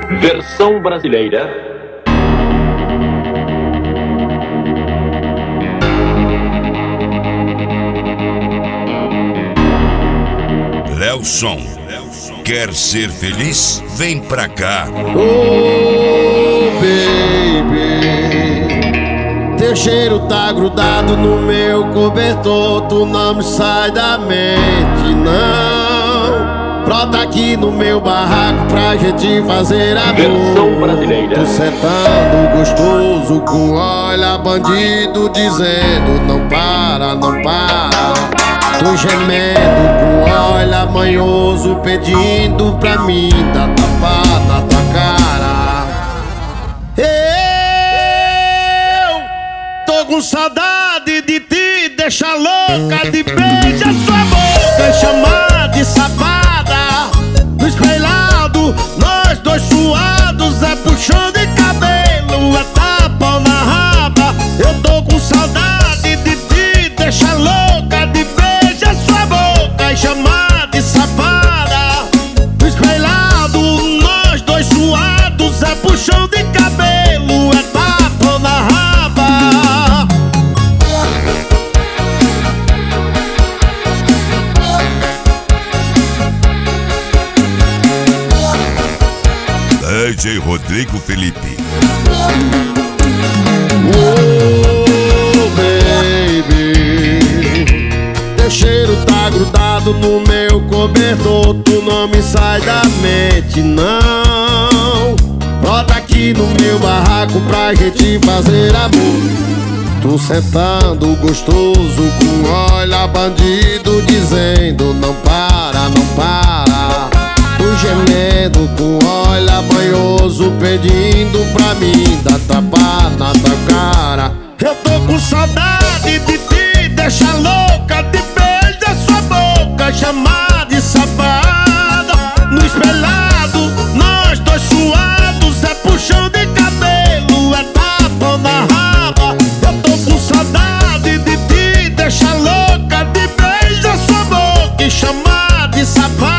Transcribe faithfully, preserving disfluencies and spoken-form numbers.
Versão brasileira. Lelson, quer ser feliz? Vem pra cá. Oh, baby, teu cheiro tá grudado no meu cobertor. Tu não me sai da mente, não. Brota aqui no meu barraco pra gente fazer amor. Versão brasileira. Tu sentando gostoso com olha bandido dizendo não para, não para. Tu gemendo com olha manhoso pedindo pra mim dar tapa na tua cara. Eu tô com saudade de te deixar louca, de beijar sua boca, chamar de safada. No espelhado, nós dois suados, é puxão de cabelo, é tapa na raba. Eu tô com saudade de te deixar louca, de beijar sua boca e chamar de safada. No espelhado, nós dois suados, é puxão de cabelo, é tapa na raba. D J Rodrigo Felipe. Oh, baby, teu cheiro tá grudado no meu cobertor. Tu não me sai da mente, não. Brota aqui no meu barraco pra gente fazer amor. Tu sentando gostoso com olha bandido dizendo não para, não para. Tu gemendo com olha banhoso pedindo pra mim dar tapa na tua cara. Eu tô com saudade de te deixar louca, de beijar sua boca, chamar de safada. No espelhado, nós dois suados, é puxão de cabelo, é tapa na raba. Eu tô com saudade de te deixar louca, de beijar sua boca e chamar de safada.